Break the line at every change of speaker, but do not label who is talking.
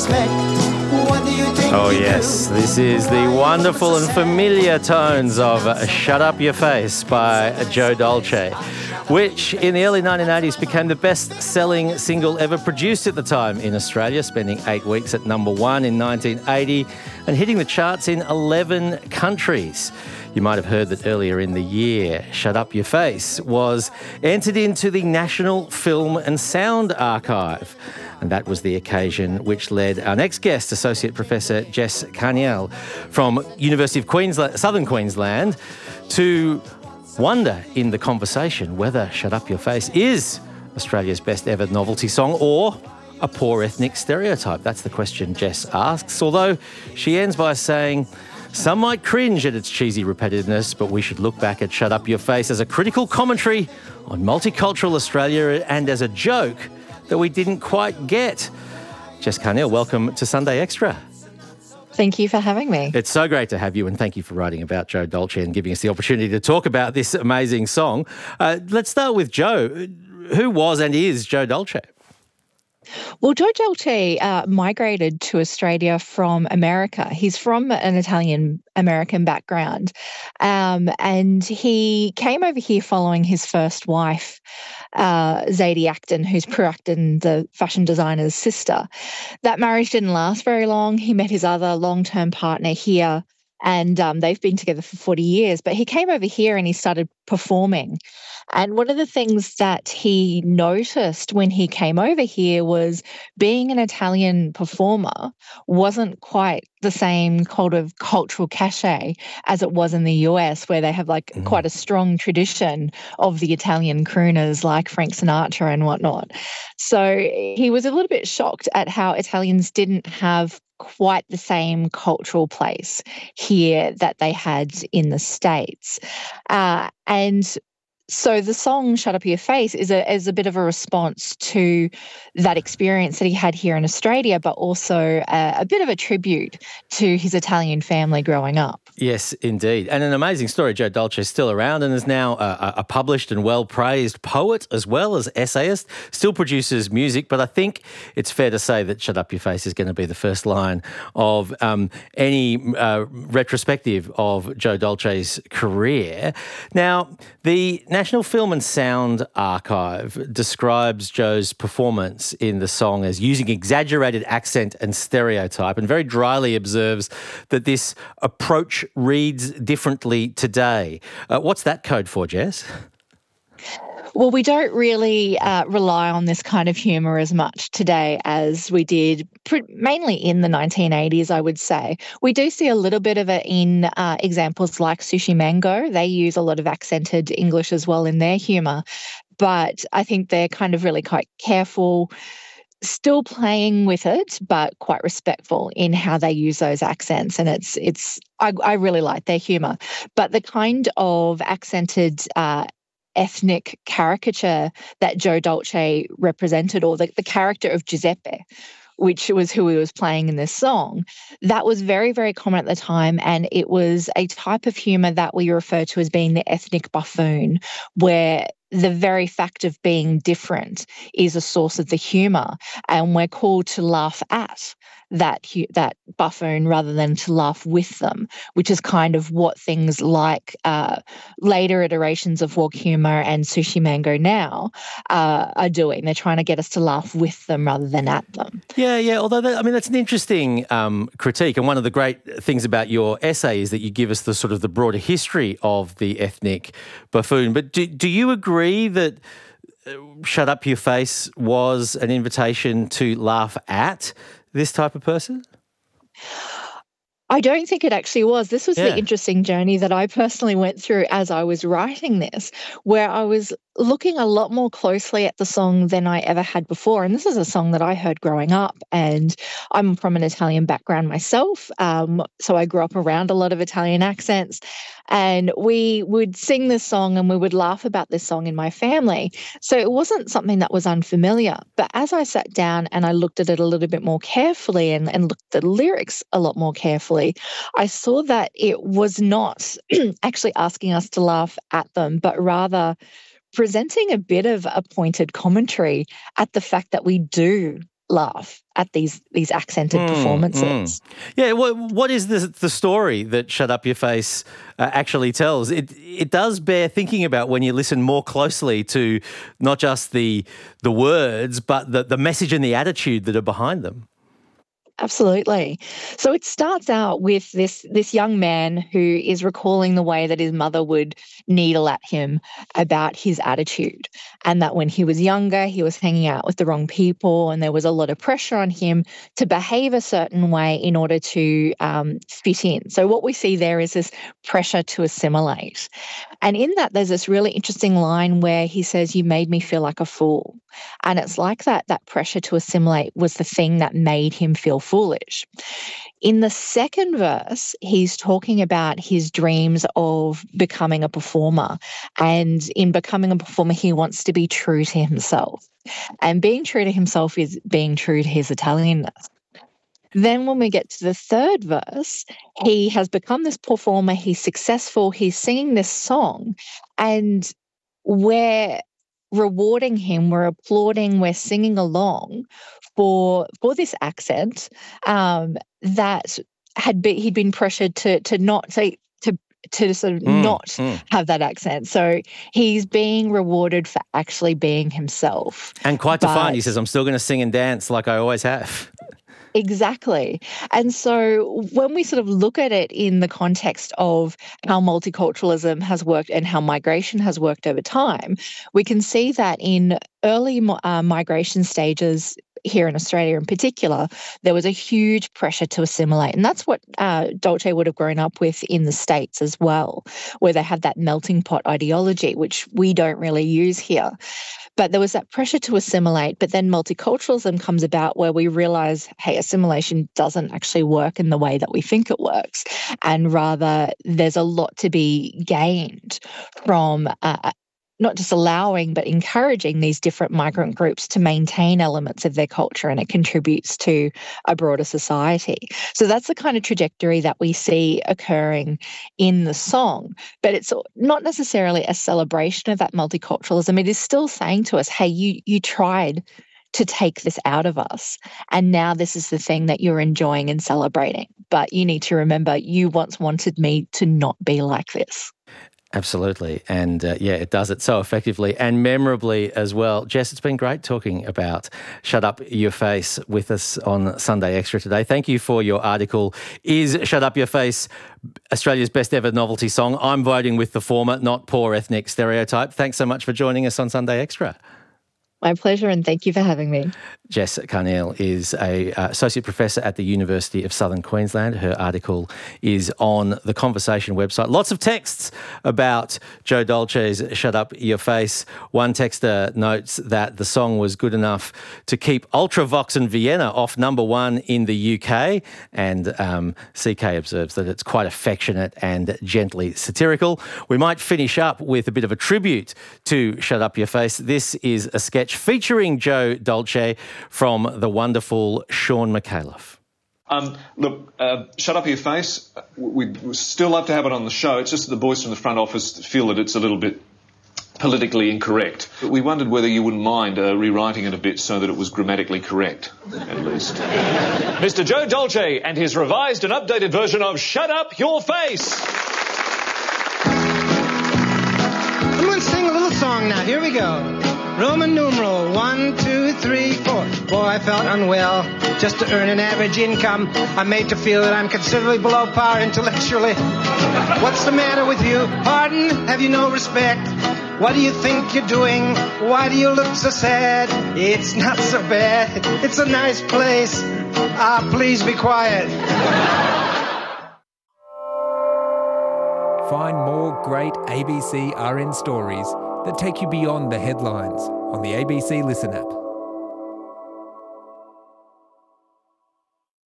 respect. What do you think?
Oh yes, this is the wonderful and familiar tones of Shut Up Your Face by Joe Dolce, which in the early 1980s became the best-selling single ever produced at the time in Australia, spending 8 weeks at number one in 1980 and hitting the charts in 11 countries. You might have heard that earlier in the year, Shut Up Your Face was entered into the National Film and Sound Archive. And that was the occasion which led our next guest, Associate Professor Jess Carniel from University of Queensland, Southern Queensland, to wonder in the conversation whether Shut Up Your Face is Australia's best ever novelty song or a poor ethnic stereotype. That's the question Jess asks, although she ends by saying, some might cringe at its cheesy repetitiveness, but we should look back at Shut Up Your Face as a critical commentary on multicultural Australia and as a joke that we didn't quite get. Jess Carniel, welcome to Sunday Extra.
Thank you for having me.
It's so great to have you, and thank you for writing about Joe Dolce and giving us the opportunity to talk about this amazing song. Let's start with Joe. Who was and is Joe Dolce?
Well, Joe Dolce migrated to Australia from America. He's from an Italian-American background, and he came over here following his first wife, Zadie Acton, who's Prue Acton, the fashion designer's sister. That marriage didn't last very long. He met his other long-term partner here, and they've been together for 40 years. But he came over here and he started performing. And one of the things that he noticed when he came over here was being an Italian performer wasn't quite the same kind of cultural cachet as it was in the US, where they have quite a strong tradition of the Italian crooners like Frank Sinatra and whatnot. So he was a little bit shocked at how Italians didn't have quite the same cultural place here that they had in the States. And so the song Shut Up Your Face is a bit of a response to that experience that he had here in Australia, but also a bit of a tribute to his Italian family growing up.
Yes, indeed. And an amazing story. Joe Dolce is still around and is now a published and well-praised poet as well as essayist, still produces music, but I think it's fair to say that Shut Up Your Face is going to be the first line of any retrospective of Joe Dolce's career. Now, the National Film and Sound Archive describes Joe's performance in the song as using exaggerated accent and stereotype, and very dryly observes that this approach reads differently today. What's that code for, Jess?
Well, we don't really rely on this kind of humour as much today as we did mainly in the 1980s, I would say. We do see a little bit of it in examples like Sushi Mango. They use a lot of accented English as well in their humour, but I think they're kind of really quite careful, still playing with it, but quite respectful in how they use those accents. And I really like their humour. But the kind of accented ethnic caricature that Joe Dolce represented, or the character of Giuseppe, which was who he was playing in this song, that was very, very common at the time. And it was a type of humour that we refer to as being the ethnic buffoon, where the very fact of being different is a source of the humour, and we're called to laugh at that buffoon rather than to laugh with them, which is kind of what things like later iterations of Walk Humour and Sushi Mango now are doing. They're trying to get us to laugh with them rather than at them.
Yeah. Although, that's an interesting critique. And one of the great things about your essay is that you give us the broader history of the ethnic buffoon. But do you agree that Shut Up Your Face was an invitation to laugh at this type of person?
I don't think it actually was. This was the interesting journey that I personally went through as I was writing this, where I was looking a lot more closely at the song than I ever had before. And this is a song that I heard growing up, and I'm from an Italian background myself. So I grew up around a lot of Italian accents, and we would sing this song and we would laugh about this song in my family. So it wasn't something that was unfamiliar. But as I sat down and I looked at it a little bit more carefully and looked at the lyrics a lot more carefully, I saw that it was not actually asking us to laugh at them, but rather presenting a bit of a pointed commentary at the fact that we do laugh at these accented performances.
Yeah, what is the story that Shut Up Your Face actually tells? It does bear thinking about when you listen more closely to not just the words, but the message and the attitude that are behind them.
Absolutely. So it starts out with this young man who is recalling the way that his mother would needle at him about his attitude, and that when he was younger, he was hanging out with the wrong people, and there was a lot of pressure on him to behave a certain way in order to fit in. So what we see there is this pressure to assimilate. And in that, there's this really interesting line where he says, "You made me feel like a fool." And it's like that pressure to assimilate was the thing that made him feel foolish. In the second verse, he's talking about his dreams of becoming a performer. And in becoming a performer, he wants to be true to himself. And being true to himself is being true to his Italianness. Then when we get to the third verse, he has become this performer, he's successful, he's singing this song, and we're rewarding him, we're applauding, we're singing along for this accent that he'd been pressured to not say to sort of not have that accent. So he's being rewarded for actually being himself.
And quite defined, he says, "I'm still going to sing and dance like I always have."
Exactly. And so when we sort of look at it in the context of how multiculturalism has worked and how migration has worked over time, we can see that in early migration stages here in Australia in particular, there was a huge pressure to assimilate. And that's what Dolce would have grown up with in the States as well, where they had that melting pot ideology, which we don't really use here. But there was that pressure to assimilate, but then multiculturalism comes about where we realize, hey, assimilation doesn't actually work in the way that we think it works. And rather, there's a lot to be gained from not just allowing, but encouraging these different migrant groups to maintain elements of their culture, and it contributes to a broader society. So that's the kind of trajectory that we see occurring in the song. But it's not necessarily a celebration of that multiculturalism. It is still saying to us, hey, you tried to take this out of us, and now this is the thing that you're enjoying and celebrating. But you need to remember, you once wanted me to not be like this.
Absolutely. And it does it so effectively and memorably as well. Jess, it's been great talking about Shut Up Your Face with us on Sunday Extra today. Thank you for your article, Is Shut Up Your Face Australia's Best Ever Novelty Song? I'm voting with the former, not poor ethnic stereotype. Thanks so much for joining us on Sunday Extra.
My pleasure, and thank you for having me.
Jess Carneil is an associate professor at the University of Southern Queensland. Her article is on the Conversation website. Lots of texts about Joe Dolce's Shut Up Your Face. One texter notes that the song was good enough to keep Ultravox and Vienna off number one in the UK, and CK observes that it's quite affectionate and gently satirical. We might finish up with a bit of a tribute to Shut Up Your Face. This is a sketch featuring Joe Dolce from the wonderful Sean McAuliffe.
Look, Shut Up Your Face, we'd still love to have it on the show. It's just that the boys from the front office feel that it's a little bit politically incorrect. But we wondered whether you wouldn't mind rewriting it a bit so that it was grammatically correct, at least.
Mr. Joe Dolce and his revised and updated version of Shut Up Your Face.
I'm going to sing a little song now. Here we go. Roman numeral 1, 2, 3, 4. Boy, I felt unwell just to earn an average income. I'm made to feel that I'm considerably below par intellectually. What's the matter with you? Pardon? Have you no respect? What do you think you're doing? Why do you look so sad? It's not so bad. It's a nice place. Ah, please be quiet.
Find more great ABC RN stories that take you beyond the headlines on the ABC Listen app.